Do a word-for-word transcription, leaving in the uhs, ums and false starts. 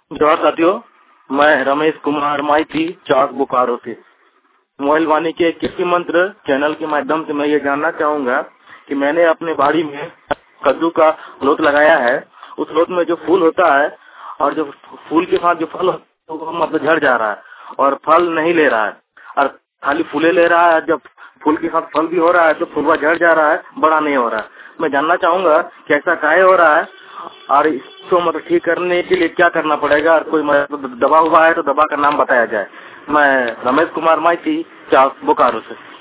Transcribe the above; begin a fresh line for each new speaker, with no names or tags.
जोहार साथियों, मैं रमेश कुमार माइती चौक बोकारो से मोबाइल वाणी के कृषि मंत्र चैनल के माध्यम से मैं ये जानना चाहूंगा कि मैंने अपने बाड़ी में कद्दू का लोत लगाया है। उस लोत में जो फूल होता है और जो फूल के साथ जो फल होता है वो मतलब झड़ जा रहा है और फल नहीं ले रहा है और खाली फूले ले रहा है। जब फूल के साथ फल भी हो रहा है तो फूलवा झड़ जा रहा है, बड़ा नहीं हो रहा है। मैं जानना चाहूंगा कि ऐसा काहे हो रहा है और इसको मतलब ठीक करने के लिए क्या करना पड़ेगा और कोई मतलब दवा हुआ है तो दवा का नाम बताया जाए। मैं रमेश कुमार माइती चौक बोकारो से।